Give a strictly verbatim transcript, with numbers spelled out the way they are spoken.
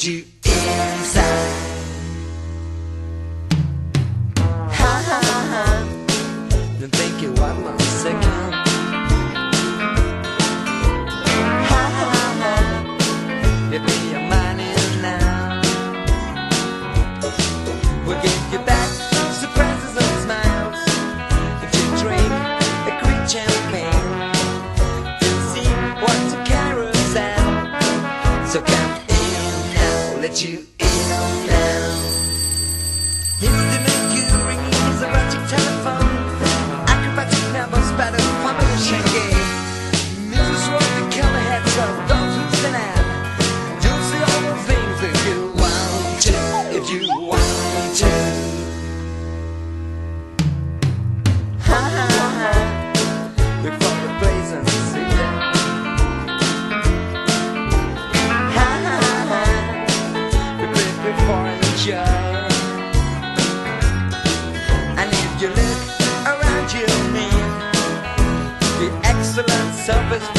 let you inside. Ha ha ha. Then think you one more second. Ha ha ha. Give me your money now. We'll give you back surprises and smiles if you drink a great champagne. You'll see what's a carousel. So come in now, let you in now. Instant Mercury is a magic telephone. Acrobatic numbers, better combination game. Music what the color heads of those who stand out. You'll see all the things that you want to, if you want to. Ha ha ha. Before the place and see them. Ha ha ha. We live before enjoy. And if you look around you, mean the excellence of his